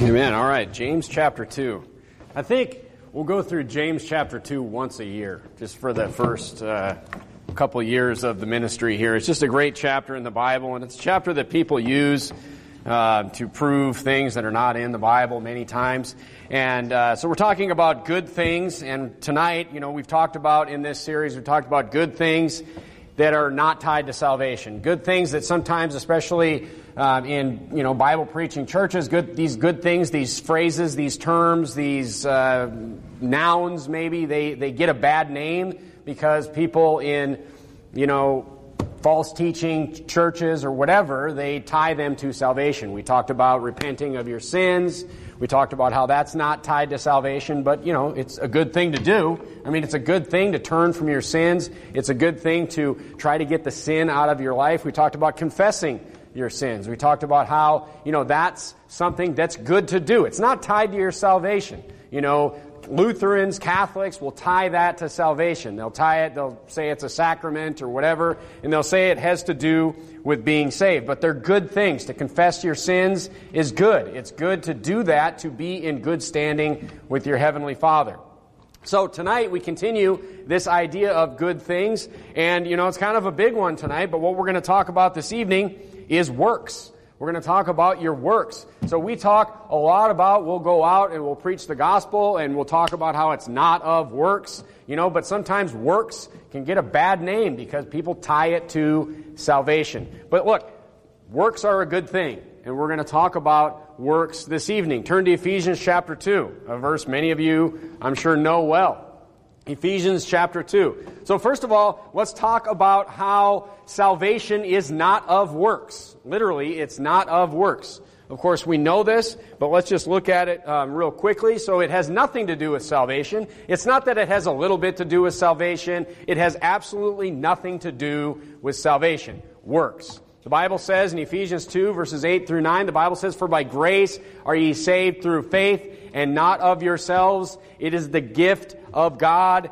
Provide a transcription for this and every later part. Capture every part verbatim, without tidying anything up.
Amen. All right, James chapter two. I think we'll go through James chapter two once a year, just for the first uh, couple years of the ministry here. It's just a great chapter in the Bible, and it's a chapter that people use uh, to prove things that are not in the Bible many times. And uh, so we're talking about good things, and tonight, you know, we've talked about in this series, we've talked about good things that are not tied to salvation. Good things that sometimes, especially um, in you know Bible preaching churches, good these good things, these phrases, these terms, these uh, nouns, maybe they they get a bad name because people in you know false teaching churches or whatever, they tie them to salvation. We talked about repenting of your sins. We talked about how that's not tied to salvation, but, you know, it's a good thing to do. I mean, it's a good thing to turn from your sins. It's a good thing to try to get the sin out of your life. We talked about confessing your sins. We talked about how, you know, that's something that's good to do. It's not tied to your salvation. You know, Lutherans, Catholics will tie that to salvation. They'll tie it, they'll say it's a sacrament or whatever, and they'll say it has to do with being saved. But they're good things. To confess your sins is good. It's good to do that, to be in good standing with your Heavenly Father. So tonight we continue this idea of good things, and you know, it's kind of a big one tonight, but what we're going to talk about this evening is works. We're going to talk about your works. So we talk a lot about, we'll go out and we'll preach the gospel and we'll talk about how it's not of works, you know, but sometimes works can get a bad name because people tie it to salvation. But look, works are a good thing, and we're going to talk about works this evening. Turn to Ephesians chapter two, a verse many of you, I'm sure, know well. Ephesians chapter two. So first of all, let's talk about how salvation is not of works. Literally, it's not of works. Of course, we know this, but let's just look at it um, real quickly. So it has nothing to do with salvation. It's not that it has a little bit to do with salvation. It has absolutely nothing to do with salvation. Works. The Bible says in Ephesians two, verses eight through nine, the Bible says, "For by grace are ye saved through faith, and not of yourselves. It is the gift of God,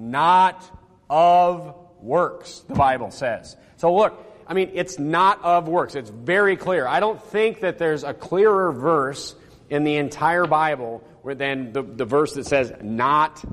not of works," the Bible says. So look, I mean, it's not of works. It's very clear. I don't think that there's a clearer verse in the entire Bible than the, the verse that says, not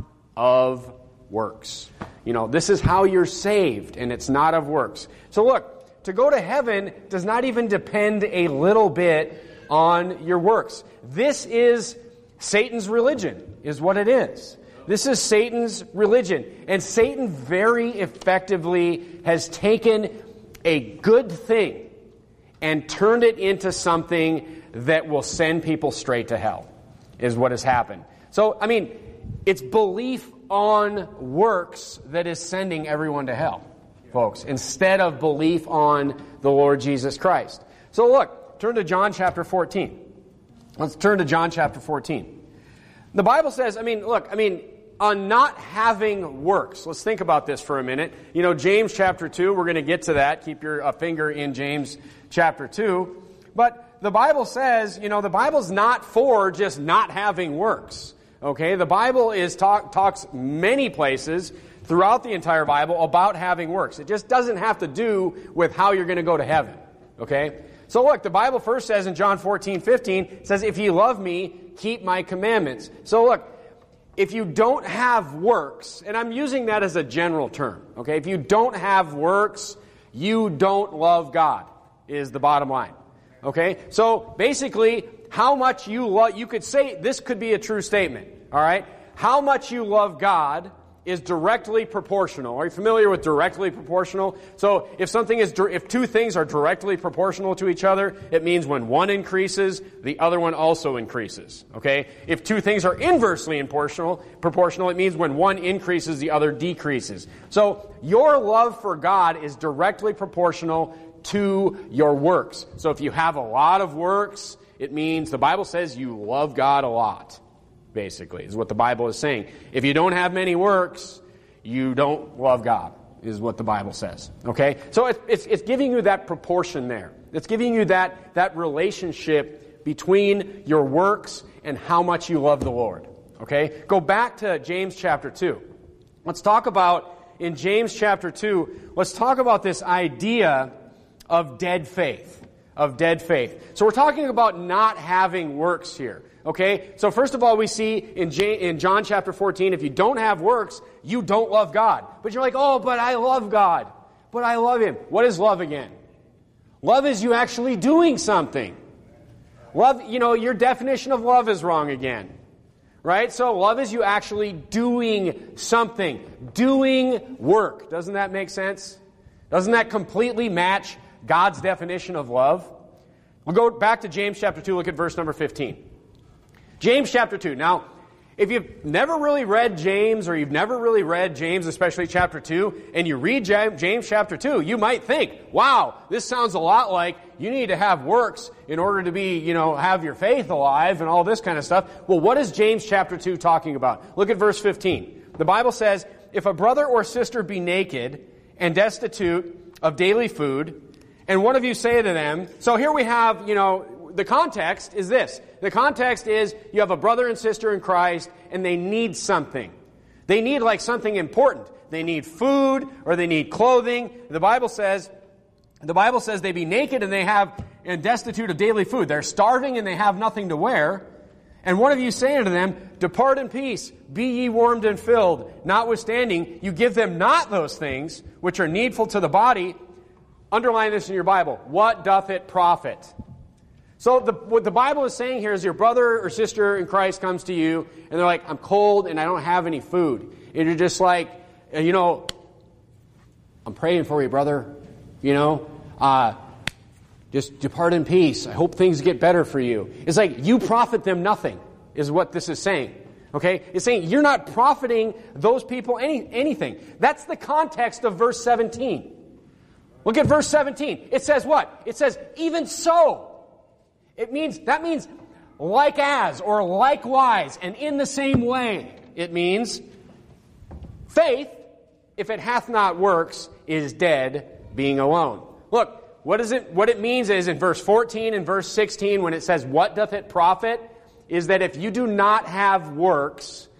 of works. You know, this is how you're saved, and it's not of works. So look, to go to heaven does not even depend a little bit on your works. This is Satan's religion, is what it is. This is Satan's religion. And Satan very effectively has taken a good thing and turned it into something that will send people straight to hell, is what has happened. So, I mean, it's belief on works that is sending everyone to hell, folks, instead of belief on the Lord Jesus Christ. So look, turn to John chapter fourteen. Let's turn to John chapter fourteen. The Bible says, I mean, look, I mean, on not having works. Let's think about this for a minute. You know, James chapter two, we're going to get to that. Keep your a finger in James chapter two. But the Bible says, you know, the Bible's not for just not having works. Okay? The Bible is talk, talks many places throughout the entire Bible about having works. It just doesn't have to do with how you're going to go to heaven. Okay? So look, the Bible first says in John fourteen fifteen, it says, "If ye love me, keep my commandments." So look, if you don't have works, and I'm using that as a general term, okay? If you don't have works, you don't love God, is the bottom line, okay? So basically, how much you love, you could say, this could be a true statement, all right? How much you love God is directly proportional. Are you familiar with directly proportional? So if something is, if two things are directly proportional to each other, it means when one increases, the other one also increases. Okay? If two things are inversely proportional, proportional, it means when one increases, the other decreases. So your love for God is directly proportional to your works. So if you have a lot of works, it means the Bible says you love God a lot. Basically, is what the Bible is saying. If you don't have many works, you don't love God, is what the Bible says. Okay? So it's, it's, it's giving you that proportion there. It's giving you that, that relationship between your works and how much you love the Lord. Okay? Go back to James chapter two. Let's talk about, in James chapter two, let's talk about this idea of dead faith. of dead faith. So we're talking about not having works here. Okay? So first of all, we see in, J- in John chapter fourteen, if you don't have works, you don't love God. But you're like, oh, but I love God. But I love Him. What is love again? Love is you actually doing something. Love, you know, your definition of love is wrong again. Right? So love is you actually doing something. Doing work. Doesn't that make sense? Doesn't that completely match God's definition of love? We'll go back to James chapter two, look at verse number fifteen. James chapter two. Now, if you've never really read James, or you've never really read James, especially chapter two, and you read James chapter two, you might think, wow, this sounds a lot like you need to have works in order to be, you know, have your faith alive and all this kind of stuff. Well, what is James chapter two talking about? Look at verse fifteen. The Bible says, if a brother or sister be naked and destitute of daily food, and one of you say to them, so here we have, you know, the context is this. The context is you have a brother and sister in Christ and they need something. They need like something important. They need food or they need clothing. The Bible says, the Bible says they be naked and they have and destitute of daily food. They're starving and they have nothing to wear. And one of you saying to them, depart in peace, be ye warmed and filled. Notwithstanding, you give them not those things which are needful to the body. Underline this in your Bible. What doth it profit? So the, what the Bible is saying here is your brother or sister in Christ comes to you and they're like, I'm cold and I don't have any food. And you're just like, you know, I'm praying for you, brother. You know, uh, just depart in peace. I hope things get better for you. It's like you profit them nothing is what this is saying. Okay? It's saying you're not profiting those people any anything. That's the context of verse seventeen. Look at verse seventeen. It says what? It says, even so. It means, that means like as or likewise and in the same way. It means faith, if it hath not works, is dead, being alone. Look, what is it? What it means is in verse fourteen and verse sixteen when it says, what doth it profit? Is that if you do not have works,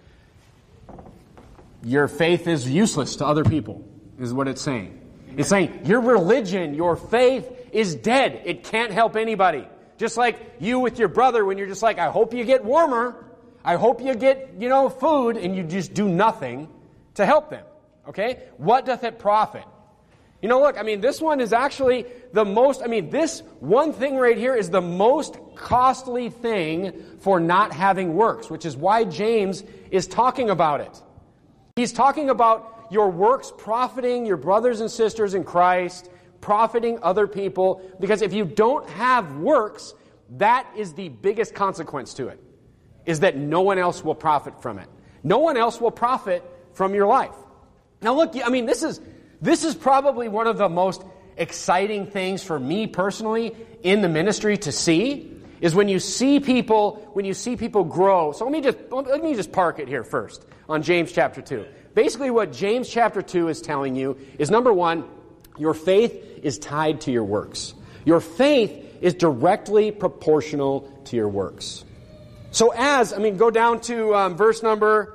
your faith is useless to other people, is what it's saying. It's saying your religion, your faith is dead. It can't help anybody. Just like you with your brother when you're just like, I hope you get warmer. I hope you get, you know, food, and you just do nothing to help them. Okay? What doth it profit? You know, look, I mean, this one is actually the most, I mean, this one thing right here is the most costly thing for not having works, which is why James is talking about it. He's talking about your works profiting your brothers and sisters in Christ, profiting other people, because if you don't have works, that is the biggest consequence to it, is that no one else will profit from it. No one else will profit from your life. Now look, I mean, this is this is probably one of the most exciting things for me personally in the ministry to see, is when you see people, when you see people grow. So let me just let me just park it here first on James chapter two. Basically what James chapter two is telling you is, number one, your faith is tied to your works. Your faith is directly proportional to your works. So as, I mean, go down to um, verse number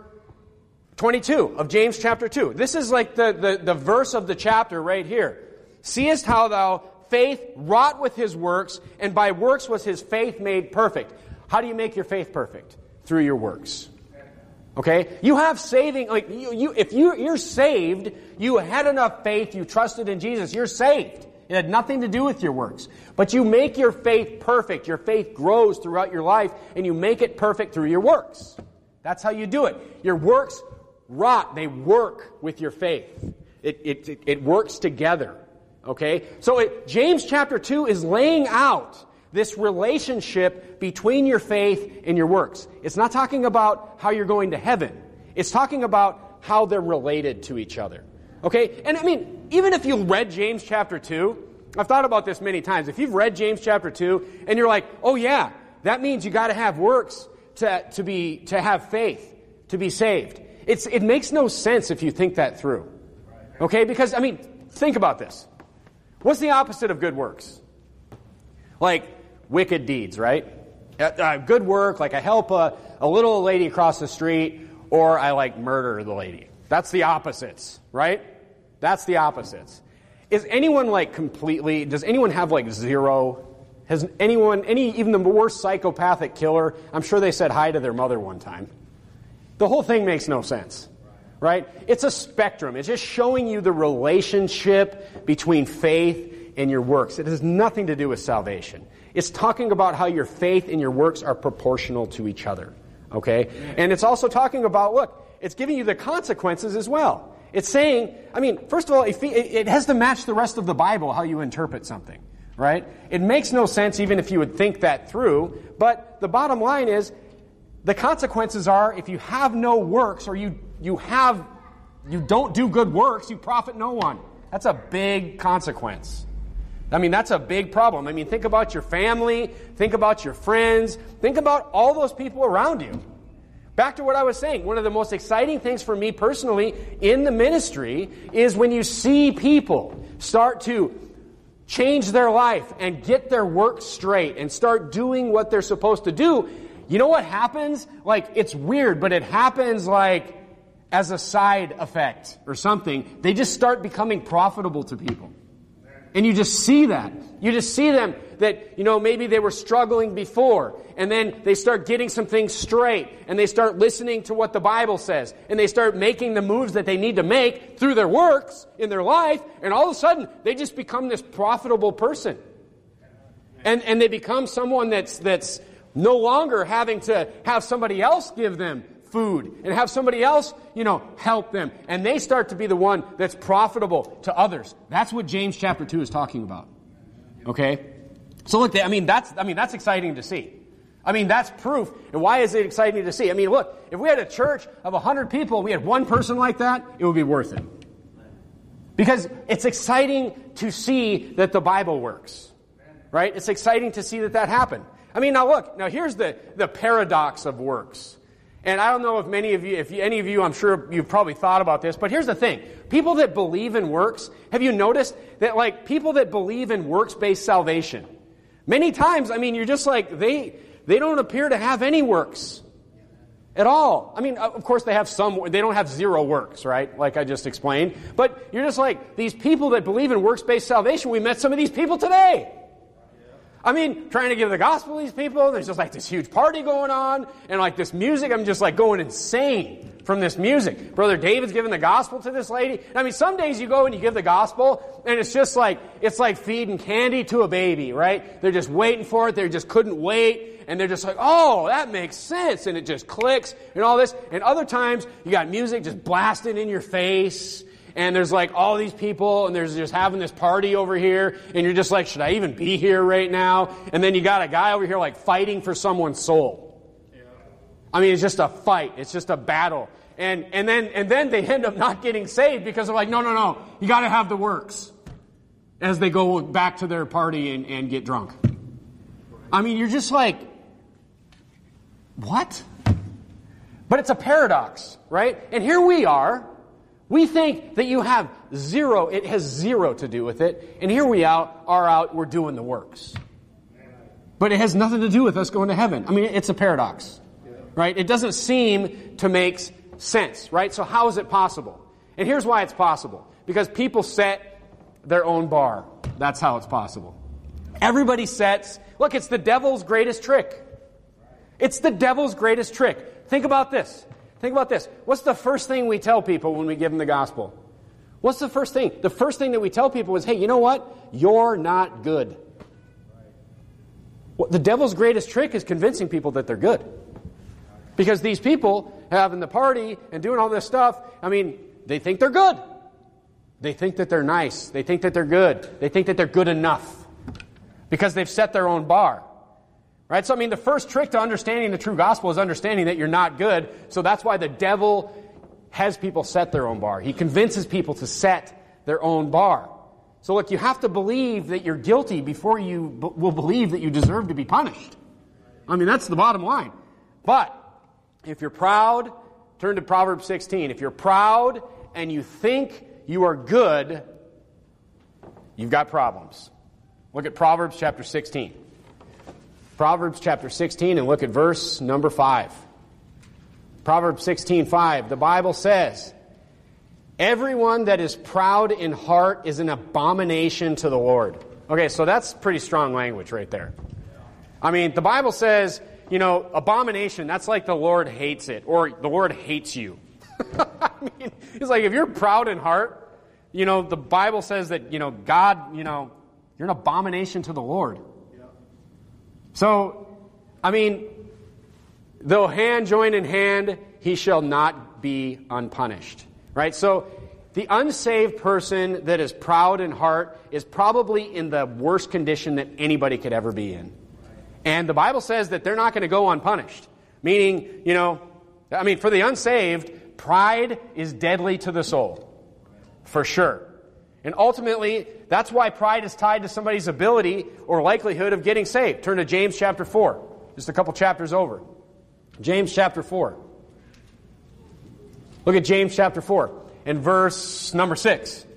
twenty-two of James chapter two. This is like the, the, the verse of the chapter right here. Seest how thou faith wrought with his works, and by works was his faith made perfect. How do you make your faith perfect? Through your works. Okay? You have saving, like, you, you, if you, you're saved, you had enough faith, you trusted in Jesus, you're saved. It had nothing to do with your works. But you make your faith perfect. Your faith grows throughout your life, and you make it perfect through your works. That's how you do it. Your works rot. They work with your faith. It, it, it, it works together. Okay? So it, James chapter two is laying out this relationship between your faith and your works. It's not talking about how you're going to heaven. It's talking about how they're related to each other. Okay? And I mean, even if you read James chapter two, I've thought about this many times. If you've read James chapter two and you're like, oh yeah, that means you got to have works to, to be, to have faith, to be saved. It's, it makes no sense if you think that through. Okay? Because, I mean, think about this. What's the opposite of good works? Like, wicked deeds, right? Uh, uh, good work, like I help a, a little lady across the street, or I like murder the lady. That's the opposites, right? That's the opposites. Is anyone like completely, does anyone have like zero Has anyone, any even the worst psychopathic killer, I'm sure they said hi to their mother one time. The whole thing makes no sense, right? It's a spectrum. It's just showing you the relationship between faith and your works. It has nothing to do with salvation. It's talking about how your faith and your works are proportional to each other, okay? And it's also talking about, look, it's giving you the consequences as well. It's saying, I mean, first of all, it has to match the rest of the Bible, how you interpret something. Right? It makes no sense even if you would think that through, but the bottom line is the consequences are if you have no works or you you have you don't do good works, you profit no one. That's a big consequence. I mean, that's a big problem. I mean, think about your family, think about your friends, think about all those people around you. Back to what I was saying, one of the most exciting things for me personally in the ministry is when you see people start to change their life and get their work straight and start doing what they're supposed to do. You know what happens? Like, it's weird, but it happens like as a side effect or something. They just start becoming profitable to people. And you just see that. You just see them that, you know, maybe they were struggling before, and then they start getting some things straight, and they start listening to what the Bible says, and they start making the moves that they need to make through their works in their life, and all of a sudden, they just become this profitable person. And and they become someone that's that's no longer having to have somebody else give them food and have somebody else, you know, help them. And they start to be the one that's profitable to others. That's what James chapter two is talking about. Okay? So look, I mean, that's, I mean, that's exciting to see. I mean, that's proof. And why is it exciting to see? I mean, look, if we had a church of a hundred people, we had one person like that, it would be worth it. Because it's exciting to see that the Bible works. Right? It's exciting to see that that happened. I mean, now look, now here's the, the paradox of works. And I don't know if many of you, if any of you, I'm sure you've probably thought about this, but here's the thing. People that believe in works, have you noticed that like people that believe in works-based salvation, many times, I mean, you're just like, they, they don't appear to have any works at all. I mean, of course they have some, they don't have zero works, right? Like I just explained. But you're just like, these people that believe in works-based salvation, we met some of these people today. I mean, trying to give the gospel to these people, there's just like this huge party going on, and like this music, I'm just like going insane from this music. Brother David's giving the gospel to this lady. I mean, some days you go and you give the gospel, and it's just like, it's like feeding candy to a baby, right? They're just waiting for it, they just couldn't wait, and they're just like, oh, that makes sense, and it just clicks, and all this. And other times, you got music just blasting in your face, and there's like all these people, and there's just having this party over here, and you're just like, should I even be here right now? And then you got a guy over here like fighting for someone's soul. Yeah. I mean, it's just a fight. It's just a battle. And and then and then they end up not getting saved because they're like, no, no, no, you got to have the works as they go back to their party and, and get drunk. I mean, you're just like, what? But it's a paradox, right? And here we are. We think that you have zero, it has zero to do with it, and here we out, are out, we're doing the works. But it has nothing to do with us going to heaven. I mean, it's a paradox, right? It doesn't seem to make sense, right? So how is it possible? And here's why it's possible. Because people set their own bar. That's how it's possible. Everybody sets, look, it's the devil's greatest trick. It's the devil's greatest trick. Think about this. Think about this. What's the first thing we tell people when we give them the gospel? What's the first thing? The first thing that we tell people is, hey, you know what? You're not good. Well, the devil's greatest trick is convincing people that they're good. Because these people having the party and doing all this stuff, I mean, they think they're good. They think that they're nice. They think that they're good. They think that they're good enough. Because they've set their own bar. Right? So, I mean, the first trick to understanding the true gospel is understanding that you're not good. So that's why the devil has people set their own bar. He convinces people to set their own bar. So look, you have to believe that you're guilty before you b- will believe that you deserve to be punished. I mean, that's the bottom line. But if you're proud, turn to Proverbs sixteen. If you're proud and you think you are good, you've got problems. Look at Proverbs chapter sixteen. Proverbs chapter sixteen, and look at verse number five. Proverbs sixteen five, the Bible says, everyone that is proud in heart is an abomination to the Lord. Okay, so that's pretty strong language right there. I mean, the Bible says, you know, abomination, that's like the Lord hates it, or the Lord hates you. I mean, it's like if you're proud in heart, you know, the Bible says that, you know, God, you know, you're an abomination to the Lord. Yeah. So, I mean, though hand join in hand, he shall not be unpunished. Right? So, the unsaved person that is proud in heart is probably in the worst condition that anybody could ever be in. And the Bible says that they're not going to go unpunished. Meaning, you know, I mean, for the unsaved, pride is deadly to the soul. For sure. And ultimately, that's why pride is tied to somebody's ability or likelihood of getting saved. Turn to James chapter four. Just a couple chapters over. James chapter four. Look at James chapter four. In verse number six.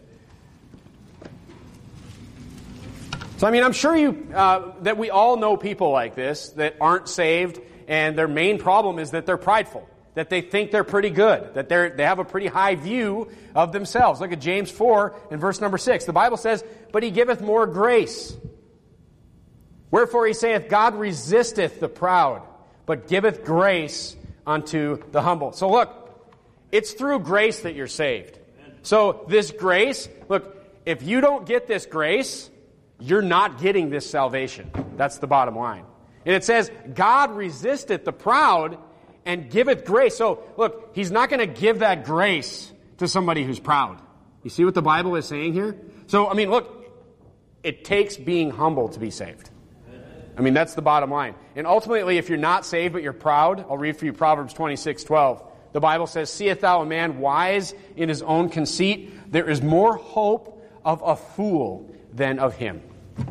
So, I mean, I'm sure you uh, that we all know people like this that aren't saved, and their main problem is that they're prideful, that they think they're pretty good, that they they have a pretty high view of themselves. Look at James four and verse number six. The Bible says, "But he giveth more grace. Wherefore he saith, God resisteth the proud, but giveth grace unto the humble." So look, it's through grace that you're saved. So this grace, look, if you don't get this grace, you're not getting this salvation. That's the bottom line. And it says, God resisteth the proud and giveth grace. So look, he's not going to give that grace to somebody who's proud. You see what the Bible is saying here? So, I mean, look, it takes being humble to be saved. I mean, that's the bottom line. And ultimately, if you're not saved but you're proud, I'll read for you Proverbs twenty-six twelve. The Bible says, "Seest thou a man wise in his own conceit? There is more hope of a fool than of him."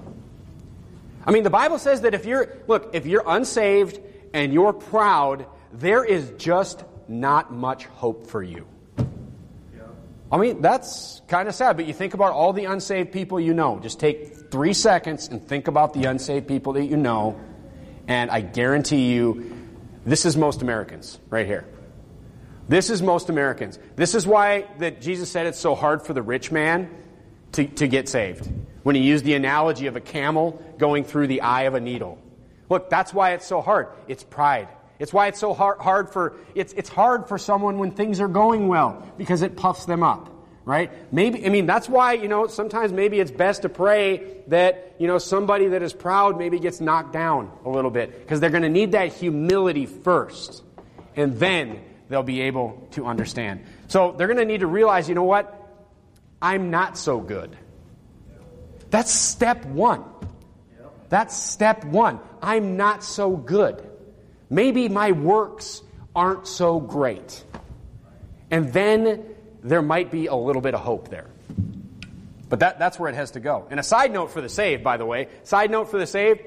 I mean, the Bible says that if you're, look, if you're unsaved and you're proud, there is just not much hope for you. Yeah. I mean, that's kind of sad, but you think about all the unsaved people you know. Just take three seconds and think about the unsaved people that you know, and I guarantee you, this is most Americans right here. This is most Americans. This is why that Jesus said it's so hard for the rich man to, to get saved. When he used the analogy of a camel going through the eye of a needle. Look, that's why it's so hard. It's pride. It's why it's so hard, hard for it's it's hard for someone when things are going well, because it puffs them up, right? Maybe I mean that's why, you know, sometimes maybe it's best to pray that, you know, somebody that is proud maybe gets knocked down a little bit, because they're going to need that humility first, and then they'll be able to understand. So they're going to need to realize, you know what? I'm not so good. That's step one. That's step one. I'm not so good. Maybe my works aren't so great. And then there might be a little bit of hope there. But that, that's where it has to go. And a side note for the saved, by the way, side note for the saved,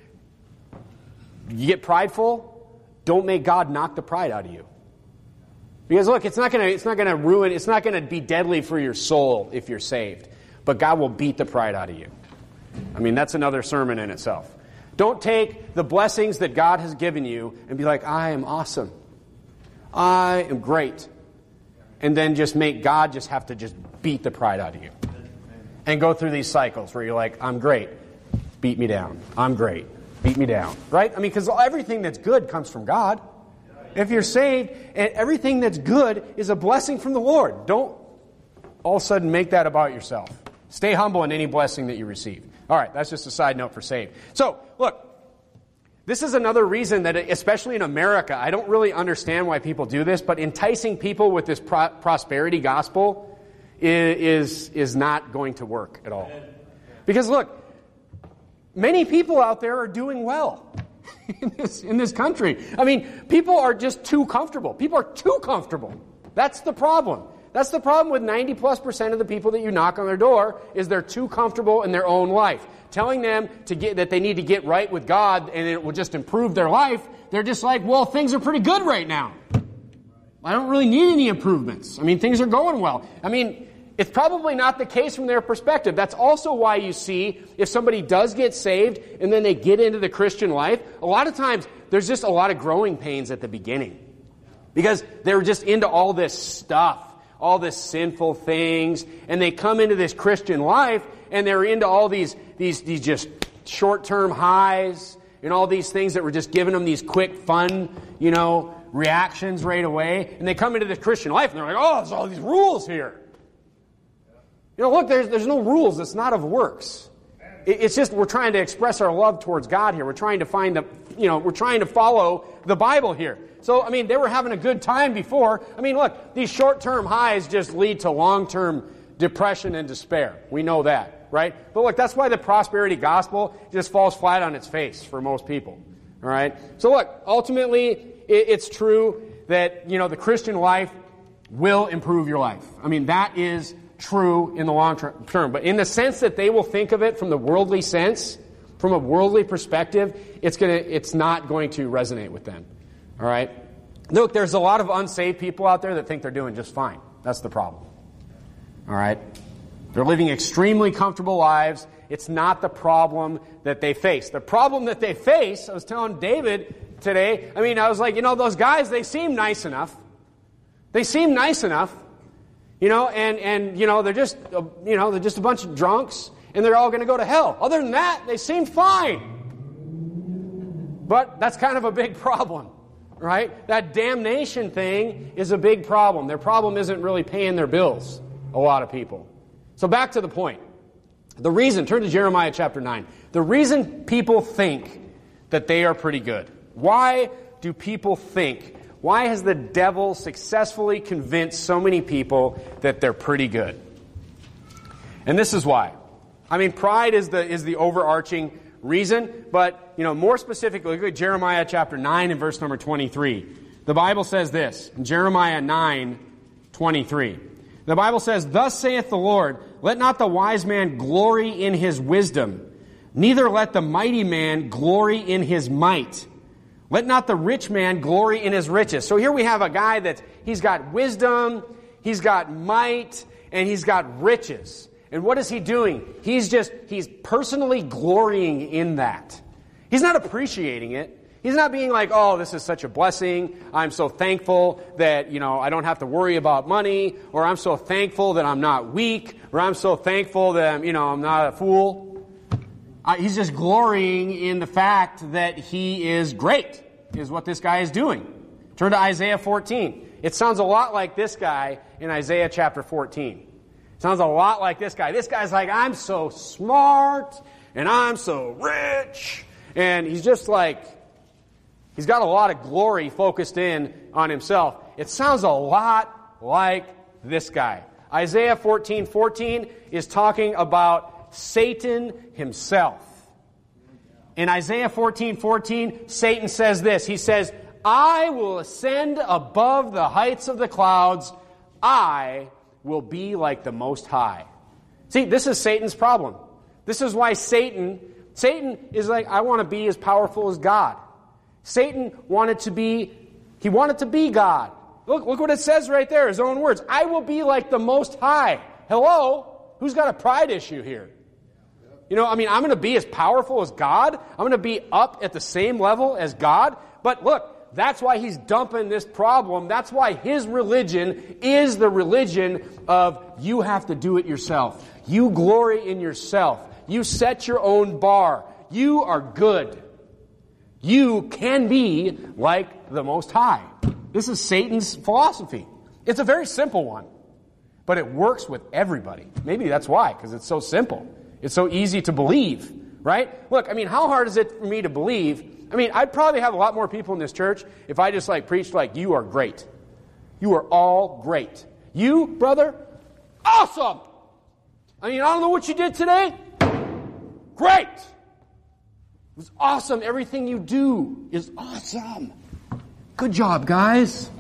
you get prideful, don't make God knock the pride out of you. Because look, it's not going to it's not going to ruin, it's not going to be deadly for your soul if you're saved. But God will beat the pride out of you. I mean, that's another sermon in itself. Don't take the blessings that God has given you and be like, I am awesome. I am great. And then just make God just have to just beat the pride out of you. And go through these cycles where you're like, I'm great. Beat me down. I'm great. Beat me down. Right? I mean, because everything that's good comes from God. If you're saved, and everything that's good is a blessing from the Lord. Don't all of a sudden make that about yourself. Stay humble in any blessing that you receive. All right, that's just a side note for saved. So, look, this is another reason that, especially in America, I don't really understand why people do this, but enticing people with this pro- prosperity gospel is, is, is not going to work at all. Because, look, many people out there are doing well in this, in this country. I mean, people are just too comfortable. People are too comfortable. That's the problem. That's the problem with ninety plus percent of the people that you knock on their door, is they're too comfortable in their own life. Telling them to get that they need to get right with God and it will just improve their life, they're just like, well, things are pretty good right now. I don't really need any improvements. I mean, things are going well. I mean, it's probably not the case from their perspective. That's also why you see, if somebody does get saved and then they get into the Christian life, a lot of times there's just a lot of growing pains at the beginning. Because they're just into all this stuff, all this sinful things, and they come into this Christian life, and they were into all these, these, these just short-term highs and all these things that were just giving them these quick, fun, you know, reactions right away. And they come into the Christian life and they're like, oh, there's all these rules here. You know, look, there's, there's no rules. It's not of works. It, it's just we're trying to express our love towards God here. We're trying to find the, you know, we're trying to follow the Bible here. So, I mean, they were having a good time before. I mean, look, these short-term highs just lead to long-term depression and despair. We know that, right? But look, that's why the prosperity gospel just falls flat on its face for most people. All right? So look, ultimately, it, it's true that, you know, the Christian life will improve your life. I mean, that is true in the long term. But in the sense that they will think of it from the worldly sense, from a worldly perspective, it's gonna, it's not going to resonate with them. All right? Look, there's a lot of unsaved people out there that think they're doing just fine. That's the problem. All right? They're living extremely comfortable lives. It's not the problem that they face. The problem that they face, I was telling David today, I mean, I was like, you know, those guys, they seem nice enough. They seem nice enough. You know, and, and you know, they're just, uh, you know, they're just a bunch of drunks, and they're all going to go to hell. Other than that, they seem fine. But that's kind of a big problem, right? That damnation thing is a big problem. Their problem isn't really paying their bills, a lot of people. So back to the point. The reason, turn to Jeremiah chapter nine. The reason people think that they are pretty good. Why do people think? Why has the devil successfully convinced so many people that they're pretty good? And this is why. I mean, pride is the is the overarching reason, but, you know, more specifically, look at Jeremiah chapter nine and verse number twenty-three. The Bible says this, in Jeremiah nine twenty-three. The Bible says, "Thus saith the Lord, let not the wise man glory in his wisdom, neither let the mighty man glory in his might. Let not the rich man glory in his riches." So here we have a guy that he's got wisdom, he's got might, and he's got riches. And what is he doing? He's just, he's personally glorying in that. He's not appreciating it. He's not being like, oh, this is such a blessing. I'm so thankful that, you know, I don't have to worry about money, or I'm so thankful that I'm not weak, or I'm so thankful that, I'm, you know, I'm not a fool. Uh, he's just glorying in the fact that he is great, is what this guy is doing. Turn to Isaiah fourteen. It sounds a lot like this guy in Isaiah chapter fourteen. It sounds a lot like this guy. This guy's like, I'm so smart, and I'm so rich. And he's just like, he's got a lot of glory focused in on himself. It sounds a lot like this guy. Isaiah fourteen fourteen is talking about Satan himself. In Isaiah fourteen fourteen, Satan says this. He says, I will ascend above the heights of the clouds. I will be like the Most High. See, this is Satan's problem. This is why Satan, Satan is like, I want to be as powerful as God. Satan wanted to be, he wanted to be God. Look, look what it says right there, his own words. I will be like the Most High. Hello? Who's got a pride issue here? You know, I mean, I'm going to be as powerful as God. I'm going to be up at the same level as God. But look, that's why he's dumping this problem. That's why his religion is the religion of you have to do it yourself. You glory in yourself. You set your own bar. You are good. You can be like the Most High. This is Satan's philosophy. It's a very simple one, but it works with everybody. Maybe that's why, because it's so simple. It's so easy to believe, right? Look, I mean, how hard is it for me to believe? I mean, I'd probably have a lot more people in this church if I just like preached like, you are great. You are all great. You, brother, awesome. I mean, I don't know what you did today. Great. It was awesome. Everything you do is awesome. Good job, guys.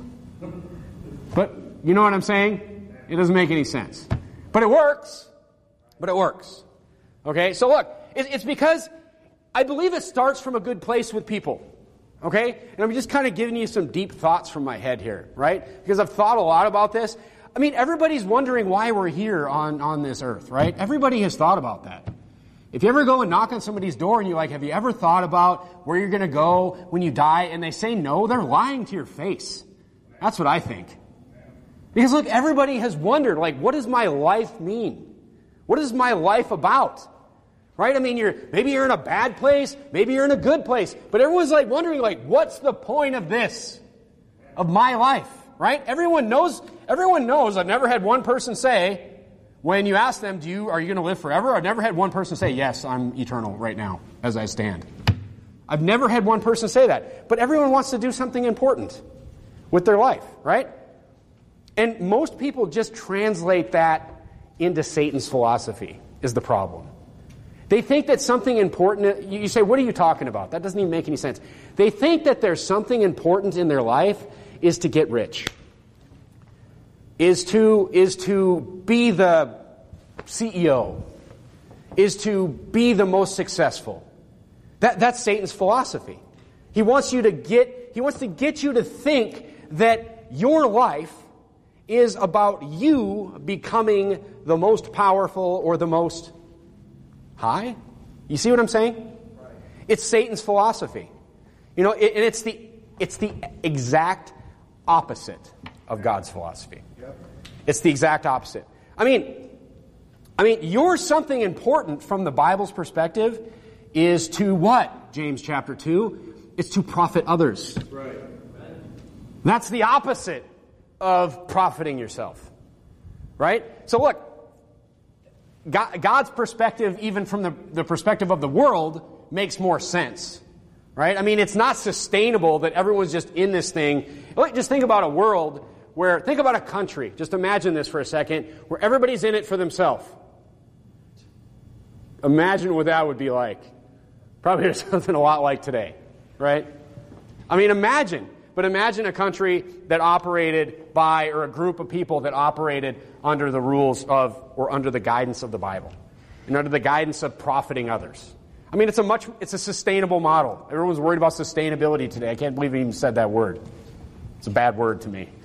But you know what I'm saying? It doesn't make any sense. But it works. But it works. Okay, so look, it's because I believe it starts from a good place with people. Okay? And I'm just kind of giving you some deep thoughts from my head here, right? Because I've thought a lot about this. I mean, everybody's wondering why we're here on, on this earth, right? Everybody has thought about that. If you ever go and knock on somebody's door and you're like, have you ever thought about where you're going to go when you die? And they say no, they're lying to your face. That's what I think. Because look, everybody has wondered, like, what does my life mean? What is my life about? Right? I mean, you're maybe you're in a bad place, maybe you're in a good place, but everyone's like wondering, like, what's the point of this, of my life? Right? Everyone knows. Everyone knows. I've never had one person say, when you ask them, "Do you are you going to live forever?" I've never had one person say, "Yes, I'm eternal right now as I stand." I've never had one person say that. But everyone wants to do something important with their life, right? And most people just translate that into Satan's philosophy, is the problem. They think that something important, you say, what are you talking about? That doesn't even make any sense. They think that there's something important in their life is to get rich, is to, is to be the C E O, is to be the most successful. That, that's Satan's philosophy. He wants you to get, he wants to get you to think that your life is about you becoming the most powerful or the most high. You see what I'm saying? Right. It's Satan's philosophy. You know, it, and it's the it's the exact opposite of God's philosophy. Yep. It's the exact opposite. I mean, I mean, you're something important from the Bible's perspective is to what? James chapter two, it's to profit others. Right. That's the opposite of profiting yourself. Right? So look, God, God's perspective, even from the, the perspective of the world, makes more sense. Right? I mean, it's not sustainable that everyone's just in this thing. Look, just think about a world where, think about a country, just imagine this for a second, where everybody's in it for themselves. Imagine what that would be like. Probably something a lot like today, right? I mean, imagine, but imagine a country that operated by, or a group of people that operated under the rules of, or under the guidance of the Bible, and under the guidance of profiting others. I mean, it's a much, it's a sustainable model. Everyone's worried about sustainability today. I can't believe I even said that word. It's a bad word to me.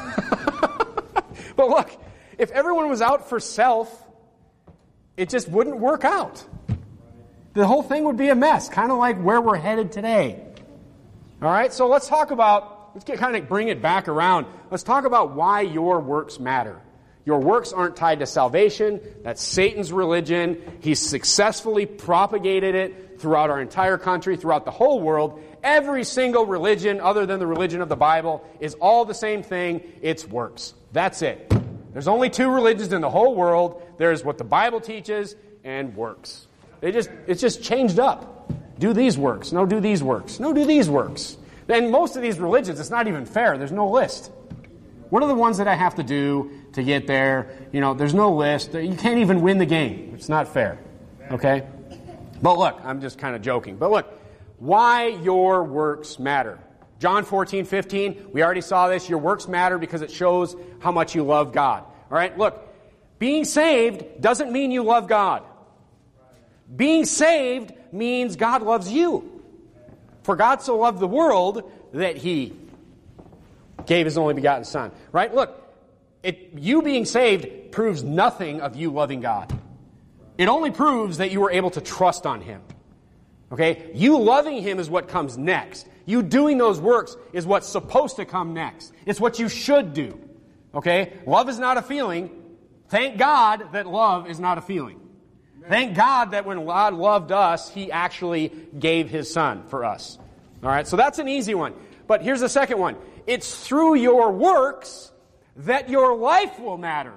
But look, if everyone was out for self, it just wouldn't work out. The whole thing would be a mess, kind of like where we're headed today. All right, so let's talk about, let's get kind of bring it back around. Let's talk about why your works matter. Your works aren't tied to salvation. That's Satan's religion. He's successfully propagated it throughout our entire country, throughout the whole world. Every single religion other than the religion of the Bible is all the same thing. It's works. That's it. There's only two religions in the whole world. There's what the Bible teaches and works. They just, it's just changed up. Do these works. No, do these works. No, do these works. And most of these religions, it's not even fair. There's no list. What are the ones that I have to do to get there? You know, there's no list. You can't even win the game. It's not fair. Okay? But look, I'm just kind of joking. But look, why your works matter. John fourteen fifteen, we already saw this. Your works matter because it shows how much you love God. All right? Look, being saved doesn't mean you love God. Being saved means God loves you. For God so loved the world that He gave His only begotten Son. Right? Look, it, you being saved proves nothing of you loving God. It only proves that you were able to trust on Him. Okay? You loving Him is what comes next. You doing those works is what's supposed to come next. It's what you should do. Okay? Love is not a feeling. Thank God that love is not a feeling. Thank God that when God loved us, He actually gave His Son for us. All right? So that's an easy one. But here's the second one. It's through your works that your life will matter.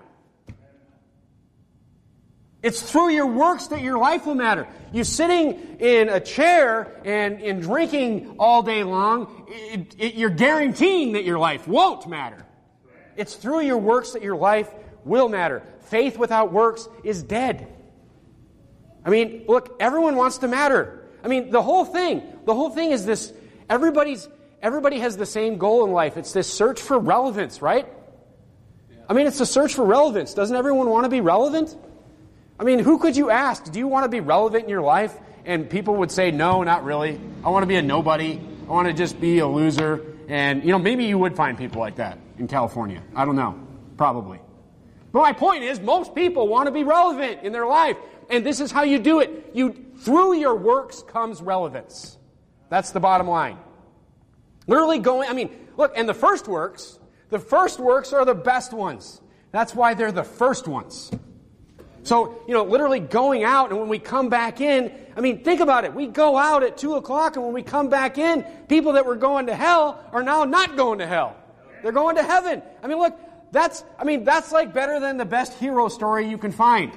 It's through your works that your life will matter. You sitting in a chair and, and drinking all day long, it, it, you're guaranteeing that your life won't matter. It's through your works that your life will matter. Faith without works is dead. I mean, look, everyone wants to matter. I mean, the whole thing, the whole thing is this, everybody's, everybody has the same goal in life. It's this search for relevance, right? I mean, it's a search for relevance. Doesn't everyone want to be relevant? I mean, who could you ask, do you want to be relevant in your life? And people would say, no, not really. I want to be a nobody. I want to just be a loser. And, you know, maybe you would find people like that in California. I don't know. Probably. But my point is, most people want to be relevant in their life. And this is how you do it. You, through your works comes relevance. That's the bottom line. Literally going, I mean, look, and the first works, the first works are the best ones. That's why they're the first ones. So, you know, literally going out, and when we come back in, I mean, think about it. We go out at two o'clock, and when we come back in, people that were going to hell are now not going to hell. They're going to heaven. I mean, look, that's, I mean, that's like better than the best hero story you can find.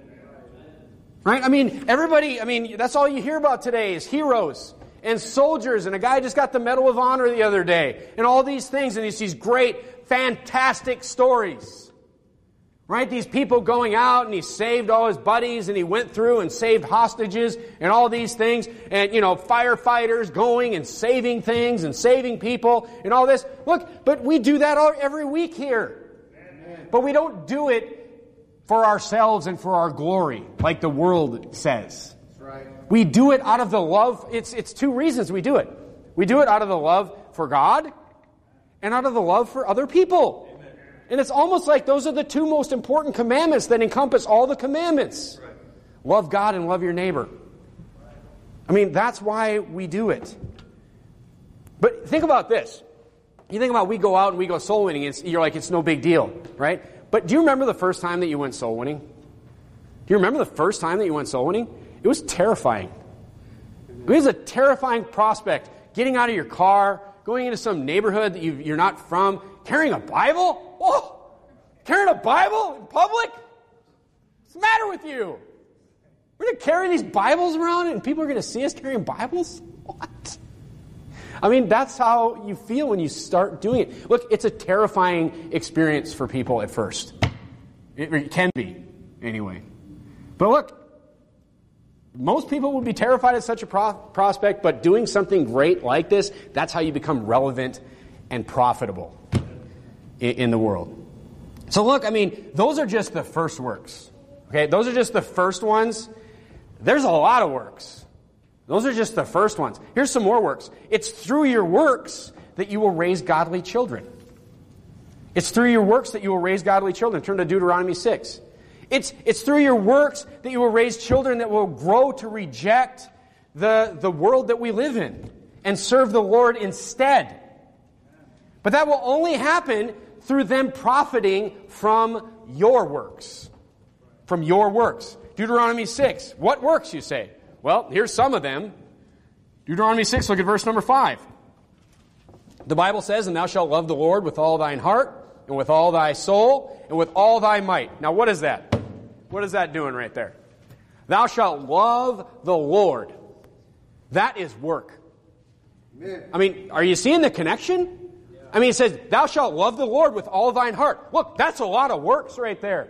Right? I mean, everybody, I mean, that's all you hear about today is heroes and soldiers, and a guy just got the Medal of Honor the other day, and all these things, and it's these great, fantastic stories. Right? These people going out, and he saved all his buddies, and he went through and saved hostages and all these things, and, you know, firefighters going and saving things and saving people and all this. Look, but we do that all, every week here. Amen. But we don't do it for ourselves and for our glory, like the world says. That's right. We do it out of the love. It's, it's two reasons we do it. We do it out of the love for God and out of the love for other people. And it's almost like those are the two most important commandments that encompass all the commandments. Right. Love God and love your neighbor. I mean, that's why we do it. But think about this. You think about we go out and we go soul winning, it's, you're like, it's no big deal, right? But do you remember the first time that you went soul winning? Do you remember the first time that you went soul winning? It was terrifying. It was a terrifying prospect. Getting out of your car, going into some neighborhood that you, you're not from, carrying a Bible? Oh, carrying a Bible in public? What's the matter with you? We're going to carry these Bibles around and people are going to see us carrying Bibles? What? I mean, that's how you feel when you start doing it. Look, it's a terrifying experience for people at first. It, it can be, anyway. But look, most people would be terrified at such a pro- prospect, but doing something great like this, that's how you become relevant and profitable in, in the world. So look, I mean, those are just the first works. Okay, those are just the first ones. There's a lot of works. Those are just the first ones. Here's some more works. It's through your works that you will raise godly children. It's through your works that you will raise godly children. Turn to Deuteronomy six. It's, it's through your works that you will raise children that will grow to reject the, the world that we live in and serve the Lord instead. But that will only happen through them profiting from your works. From your works. Deuteronomy six. What works, you say? Well, here's some of them. Deuteronomy six, look at verse number five. The Bible says, "And thou shalt love the Lord with all thine heart, and with all thy soul, and with all thy might." Now, what is that? What is that doing right there? Thou shalt love the Lord. That is work. Amen. I mean, are you seeing the connection? Yeah. I mean, it says, "Thou shalt love the Lord with all thine heart." Look, that's a lot of works right there.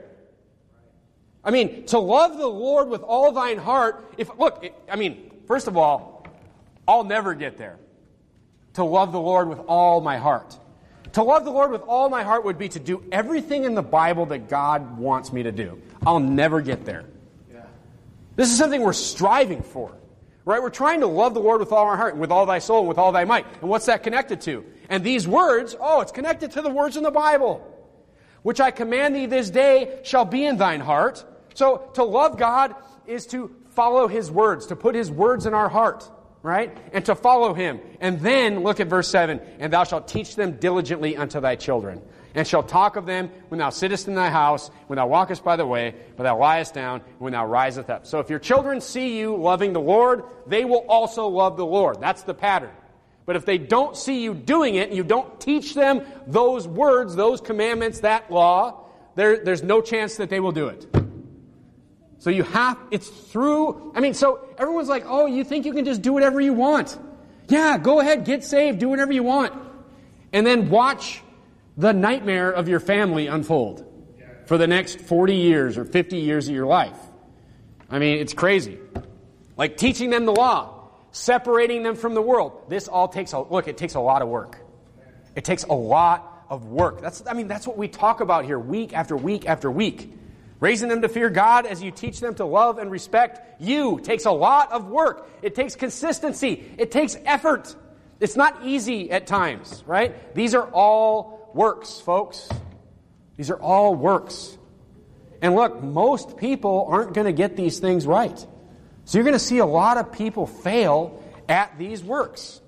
I mean, to love the Lord with all thine heart, if, look, it, I mean, first of all, I'll never get there. To love the Lord with all my heart. To love the Lord with all my heart would be to do everything in the Bible that God wants me to do. I'll never get there. Yeah. This is something we're striving for. Right? We're trying to love the Lord with all our heart, and with all thy soul, and with all thy might. And what's that connected to? And these words, oh, it's connected to the words in the Bible. "Which I command thee this day shall be in thine heart." So to love God is to follow His words, to put His words in our heart, right? And to follow Him. And then, look at verse seven, "And thou shalt teach them diligently unto thy children, and shalt talk of them when thou sittest in thy house, when thou walkest by the way, when thou liest down, and when thou risest up." So if your children see you loving the Lord, they will also love the Lord. That's the pattern. But if they don't see you doing it, and you don't teach them those words, those commandments, that law, there, there's no chance that they will do it. So you have, it's through, I mean, so everyone's like, oh, you think you can just do whatever you want. Yeah, go ahead, get saved, do whatever you want. And then watch the nightmare of your family unfold for the next forty years or fifty years of your life. I mean, it's crazy. Like teaching them the law, separating them from the world. This all takes a, look, it takes a lot of work. It takes a lot of work. That's, I mean, that's what we talk about here week after week after week. Raising them to fear God as you teach them to love and respect you takes a lot of work. It takes consistency. It takes effort. It's not easy at times, right? These are all works, folks. These are all works. And look, most people aren't going to get these things right. So you're going to see a lot of people fail at these works.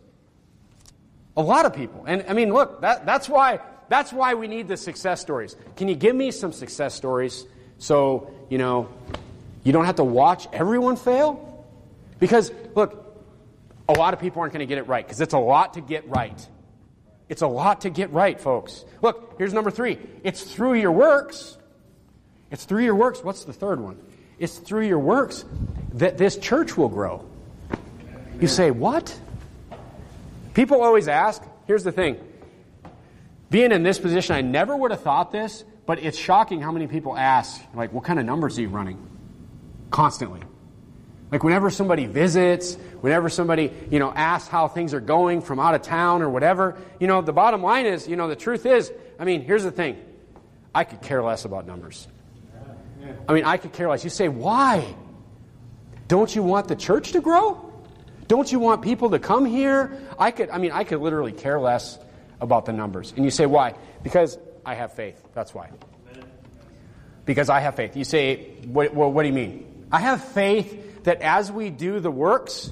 A lot of people. And I mean, look, that, that's why that's why we need the success stories. Can you give me some success stories? so, you know, you don't have to watch everyone fail? Because, look, a lot of people aren't going to get it right because it's a lot to get right. It's a lot to get right, folks. Look, here's number three. It's through your works. It's through your works. What's the third one? It's through your works that this church will grow. You say, what? People always ask, here's the thing. Being in this position, I never would have thought this, but it's shocking how many people ask, like, what kind of numbers are you running? Constantly. Like, whenever somebody visits, whenever somebody, you know, asks how things are going from out of town or whatever, you know, the bottom line is, you know, the truth is, I mean, here's the thing. I could care less about numbers. I mean, I could care less. You say, why? Don't you want the church to grow? Don't you want people to come here? I could, I mean, I could literally care less about the numbers. And you say, why? Because I have faith. That's why. Because I have faith. You say, what, what, what do you mean? I have faith that as we do the works,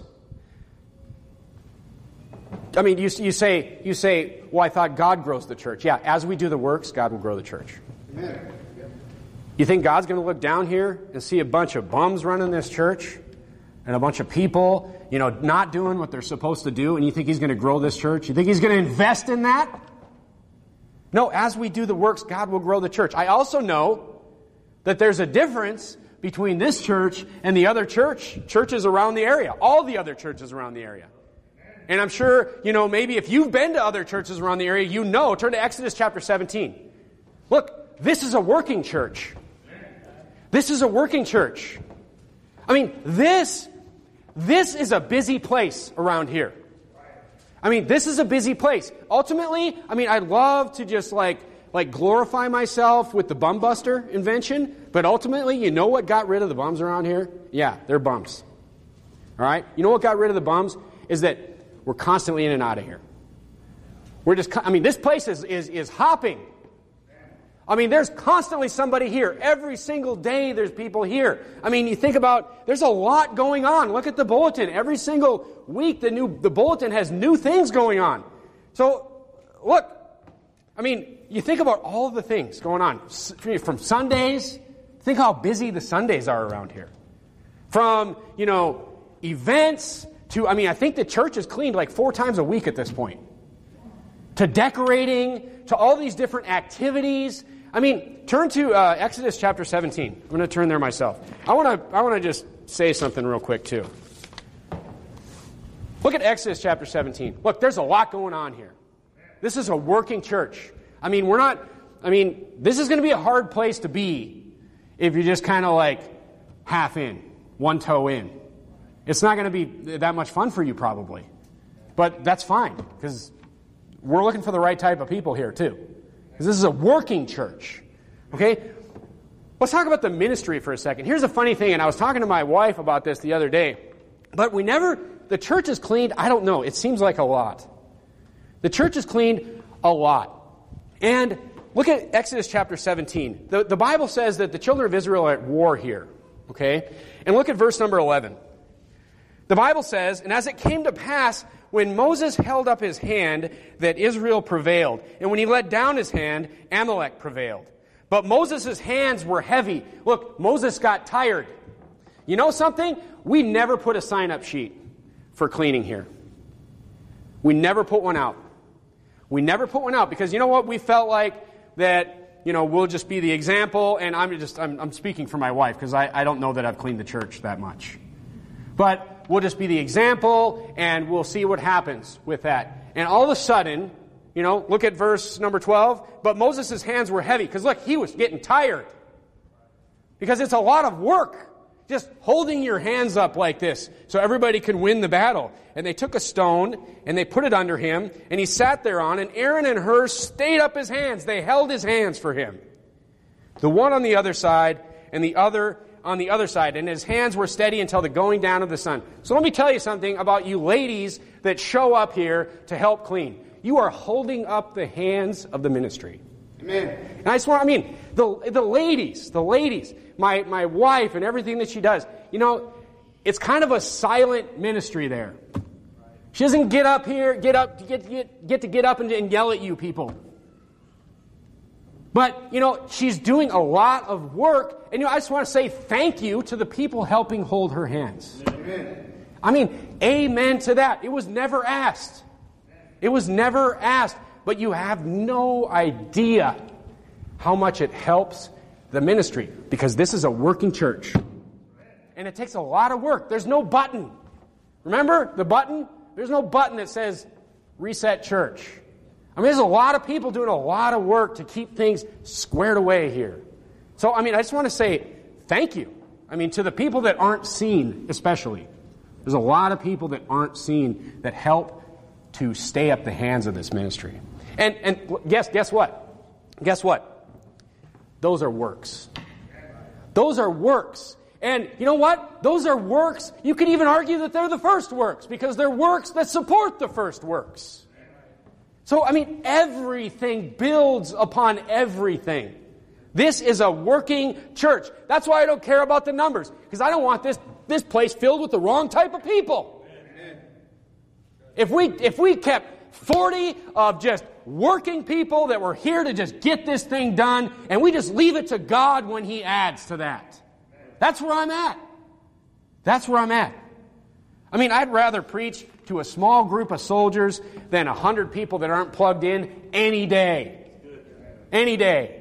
I mean, you, you say, you say, well, I thought God grows the church. Yeah, as we do the works, God will grow the church. Amen. You think God's going to look down here and see a bunch of bums running this church and a bunch of people, you know, not doing what they're supposed to do, and you think He's going to grow this church? You think He's going to invest in that? No, as we do the works, God will grow the church. I also know that there's a difference between this church and the other church, churches around the area, all the other churches around the area. And I'm sure, you know, maybe if you've been to other churches around the area, you know, turn to Exodus chapter seventeen. Look, this is a working church. This is a working church. I mean, this, this is a busy place around here. I mean, this is a busy place. Ultimately, I mean, I'd love to just like, like glorify myself with the bum buster invention, but ultimately, you know what got rid of the bums around here? Yeah, they're bums. All right? You know what got rid of the bums? Is that we're constantly in and out of here. We're just, I mean, this place is, is, is hopping. I mean, there's constantly somebody here. Every single day there's people here. I mean, you think about, there's a lot going on. Look at the bulletin. Every single week the new the bulletin has new things going on. So, look, I mean, you think about all of the things going on. From Sundays, think how busy the Sundays are around here. From, you know, events to, I mean, I think the church is cleaned like four times a week at this point. To decorating, to all these different activities. I mean, turn to uh, Exodus chapter seventeen. I'm going to turn there myself. I want to I want to just say something real quick too. Look at Exodus chapter seventeen. Look, there's a lot going on here. This is a working church. I mean, we're not, I mean, this is going to be a hard place to be if you're just kind of like half in, one toe in. It's not going to be that much fun for you probably. But that's fine because we're looking for the right type of people here too. Because this is a working church. Okay? Let's talk about the ministry for a second. Here's a funny thing, and I was talking to my wife about this the other day. But we never, the church is cleaned, I don't know, it seems like a lot. The church is cleaned a lot. And look at Exodus chapter seventeen. The, the Bible says that the children of Israel are at war here. Okay? And look at verse number eleven. The Bible says, and as it came to pass, when Moses held up his hand, that Israel prevailed. And when he let down his hand, Amalek prevailed. But Moses' hands were heavy. Look, Moses got tired. You know something? We never put a sign-up sheet for cleaning here. We never put one out. We never put one out because you know what? We felt like that, you know, we'll just be the example. And I'm just, I'm, I'm speaking for my wife because I, I don't know that I've cleaned the church that much. But we'll just be the example, and we'll see what happens with that. And all of a sudden, you know, look at verse number twelve. But Moses' hands were heavy, because look, he was getting tired. Because it's a lot of work, just holding your hands up like this, so everybody can win the battle. And they took a stone, and they put it under him, and he sat there on, and Aaron and Hur stayed up his hands. They held his hands for him. The one on the other side, and the other on the other side, and his hands were steady until the going down of the sun. So let me tell you something about you ladies that show up here to help clean. You are holding up the hands of the ministry. Amen. And I just want, I mean, the the ladies, the ladies, my, my wife and everything that she does, you know, it's kind of a silent ministry there. She doesn't get up here, get up, get, get, get to get up and, and yell at you people. But, you know, she's doing a lot of work. And, you know, I just want to say thank you to the people helping hold her hands. Amen. I mean, amen to that. It was never asked. It was never asked. But you have no idea how much it helps the ministry. Because this is a working church. And it takes a lot of work. There's no button. Remember the button? There's no button that says reset church. I mean, there's a lot of people doing a lot of work to keep things squared away here. So, I mean, I just want to say thank you. I mean, to the people that aren't seen, especially. There's a lot of people that aren't seen that help to stay up the hands of this ministry. And and guess guess what? Guess what? Those are works. Those are works. And you know what? Those are works. You could even argue that they're the first works because they're works that support the first works. So, I mean, everything builds upon everything. This is a working church. That's why I don't care about the numbers, because I don't want this, this place filled with the wrong type of people. If we, if we kept forty of just working people that were here to just get this thing done, and we just leave it to God when He adds to that. That's where I'm at. That's where I'm at. I mean, I'd rather preach to a small group of soldiers than a hundred people that aren't plugged in any day. Any day.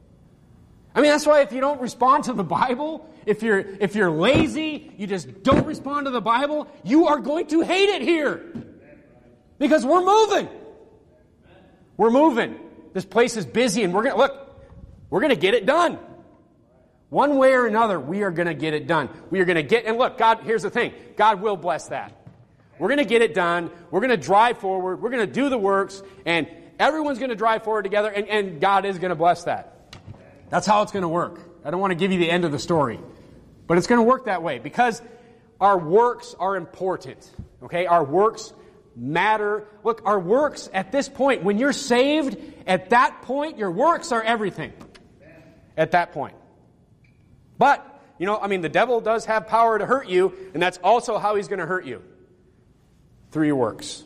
I mean, that's why if you don't respond to the Bible, if you're if you're lazy, you just don't respond to the Bible, you are going to hate it here. Because we're moving. We're moving. This place is busy and we're going to, look, we're going to get it done. One way or another, we are going to get it done. We are going to get, and look, God, here's the thing. God will bless that. We're going to get it done. We're going to drive forward. We're going to do the works, and everyone's going to drive forward together, and, and God is going to bless that. That's how it's going to work. I don't want to give you the end of the story, but it's going to work that way because our works are important. Okay, our works matter. Look, our works at this point, when you're saved, at that point, your works are everything. At that point. But, you know, I mean, the devil does have power to hurt you, and that's also how he's going to hurt you. Through your works.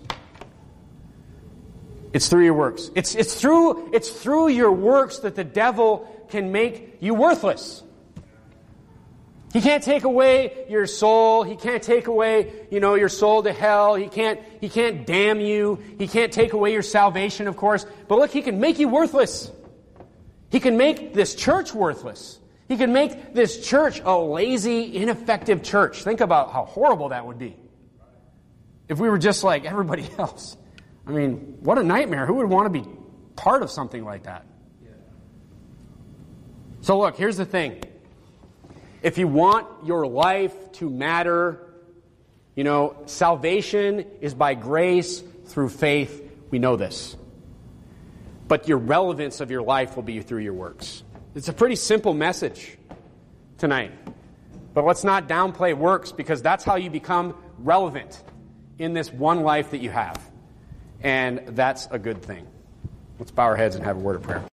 It's through your works. It's, it's, through, it's through your works that the devil can make you worthless. He can't take away your soul. He can't take away, you know, your soul to hell. He can't, he can't damn you. He can't take away your salvation, of course. But look, he can make you worthless. He can make this church worthless. He can make this church a lazy, ineffective church. Think about how horrible that would be. If we were just like everybody else. I mean, what a nightmare. Who would want to be part of something like that? So look, here's the thing. If you want your life to matter, you know, salvation is by grace through faith. We know this. But your relevance of your life will be through your works. It's a pretty simple message tonight. But let's not downplay works because that's how you become relevant in this one life that you have. And that's a good thing. Let's bow our heads and have a word of prayer.